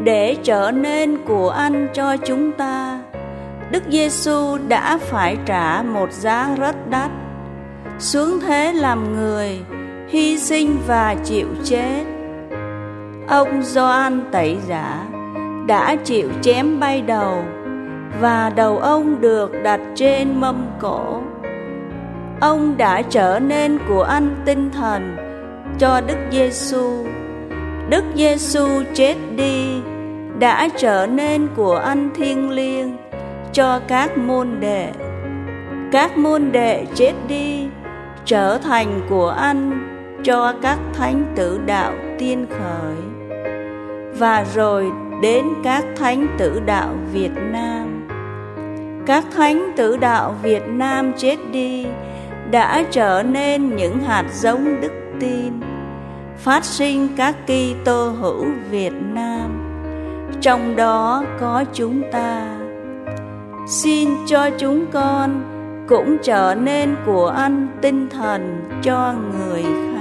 để trở nên của anh cho chúng ta, Đức Giêsu đã phải trả một giá rất đắt, xuống thế làm người, hy sinh và chịu chết. Ông Gioan Tẩy Giả đã chịu chém bay đầu, và đầu ông được đặt trên mâm cỗ. Ông đã trở nên của ăn tinh thần cho Đức Giêsu. Đức Giêsu chết đi đã trở nên của ăn thiêng liêng cho các môn đệ. Các môn đệ chết đi trở thành của ăn cho các thánh tử đạo tiên khởi, và rồi đến các thánh tử đạo Việt Nam. Các thánh tử đạo Việt Nam chết đi đã trở nên những hạt giống đức tin, phát sinh các Kitô hữu Việt Nam, trong đó có chúng ta. Xin cho chúng con cũng trở nên của ăn tinh thần cho người khác.